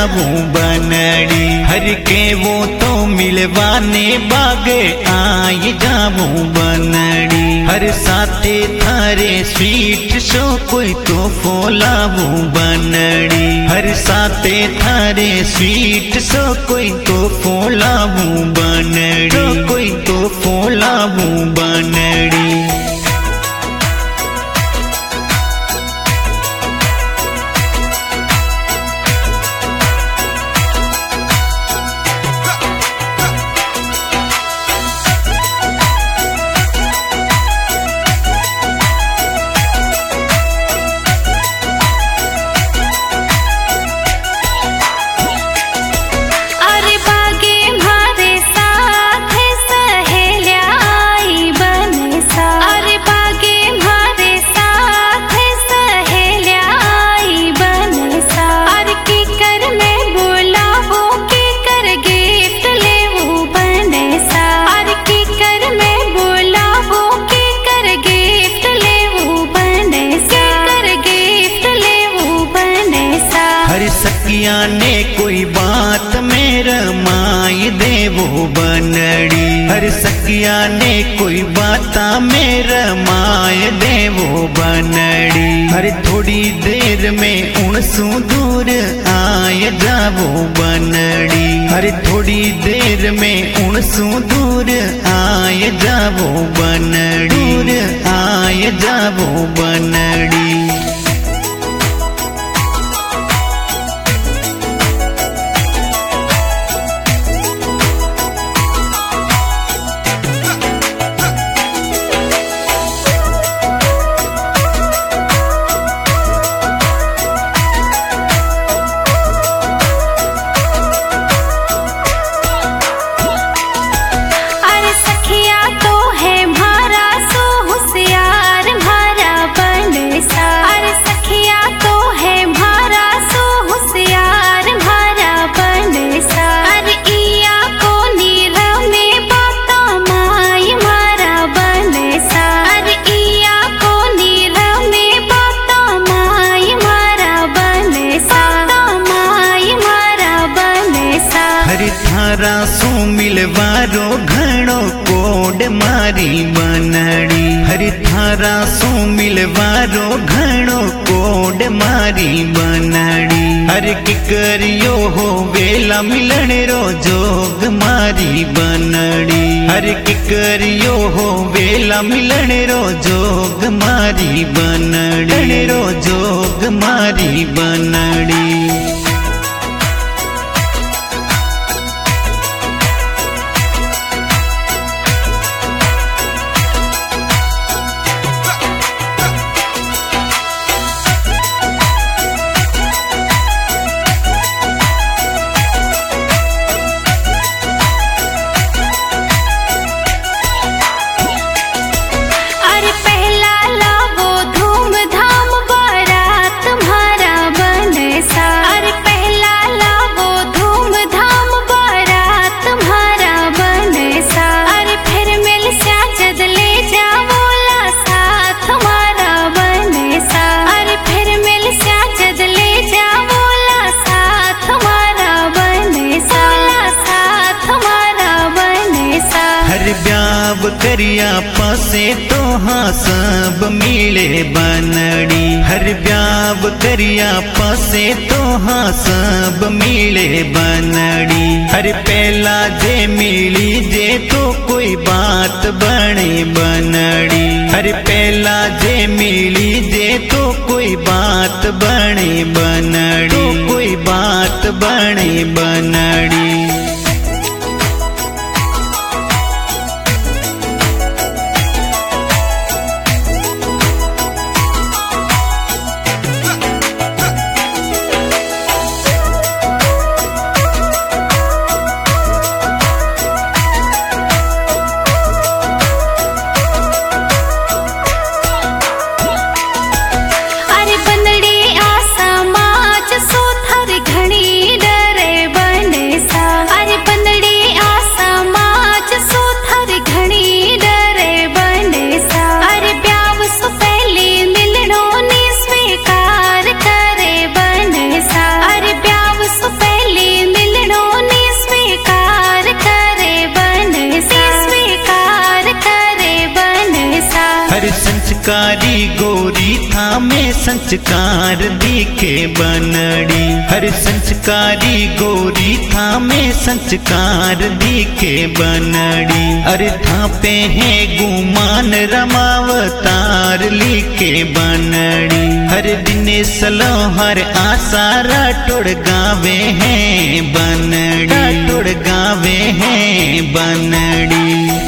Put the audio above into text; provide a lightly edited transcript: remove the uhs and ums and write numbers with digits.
जाऊं बनड़ी। हर के वो तो मिलवाने बागे आई जाऊं बनड़ी। हर साथे थारे स्वीट शो कोई तो फोलाऊं बनड़ी। हर साथे थारे स्वीट शो कोई तो फोलाऊं बनड़ी। कोई तो फोलाऊं बनड़ी। सखिया ने कोई बात मेरा माई देवो बनड़ी। हर सखिया ने कोई बात मेरा माय देवो बनड़ी। हर थोड़ी देर में उनसू दूर आय जावो बनड़ी। हर थोड़ी देर में उनसू दूर आय जावो बनड़ी। दूर आय जावो बनड़ी। थारा सू मिलवारो घणो कोड मारी बनड़ी। हर थारा सू मिलवारो घणो कोड मारी बनड़ी। हर किकरियो हो वेला मिलन रो जोग मारी बनड़ी। हर किकरियो हो वेला मिलन रो जोग मारी बनड़ी। रो जोग मारी बनड़ी। ब्याव करिया पासे तो हाँ सब मिले बनड़ी। हर ब्याव करिया पासे तो हाँ सब मिले बनड़ी। हर पहला जे मिली जे तो कोई बात बने बनड़ी। हर पहला जे मिली जे तो कोई बात बने बनड़ी। तो कोई बात बने बनड़ी। घणी डरे बने सा। में संस्कार दिखे बनड़ी। हर संस्कारी गोरी था में संस्कार दिखे बनड़ी। अरे थापे है गुमान रमावतार लिखे बनड़ी। हर दिन सलो हर आसारा टुड़ गावे हैं बनड़ी, टुड़ गावे हैं बनड़ी।